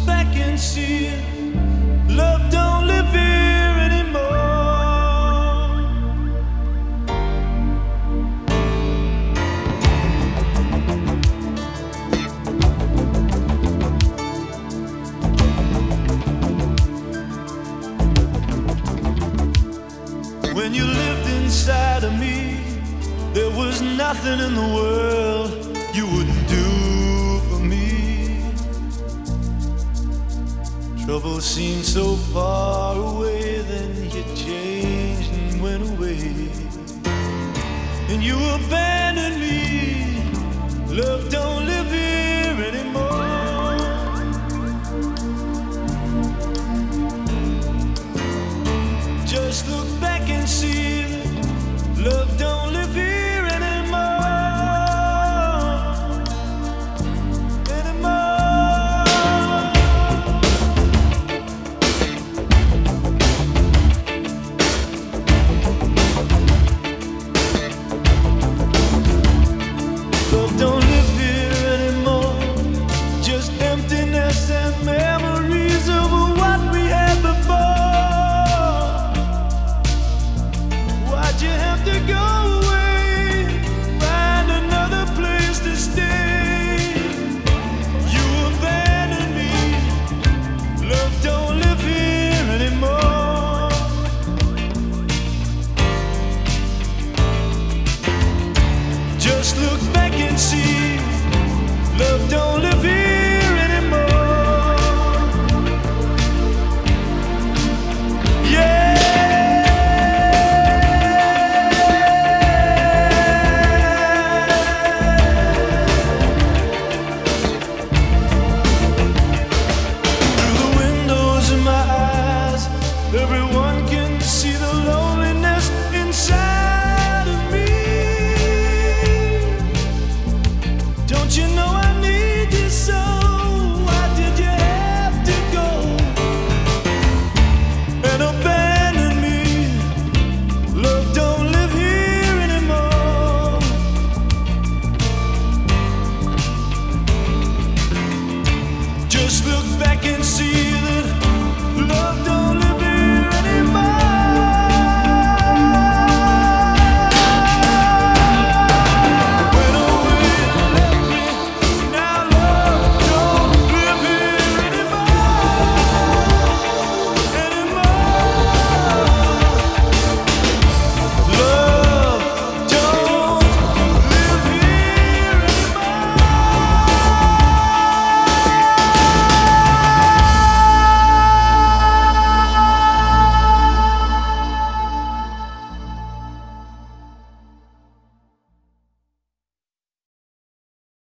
back and see love don't live here anymore. When you lived inside of me, there was nothing in the world you wouldn't do for me. Trouble seemed so far away, then you changed and went away. And you abandoned me. Love don't live here anymore. Just look back and see that love don't live here anymore. Love don't live here anymore. Just emptiness and memories of what we had before. Why'd you have to go away? Find another place to stay. You abandoned me. Love don't live here anymore. Just look back and see love don't live here.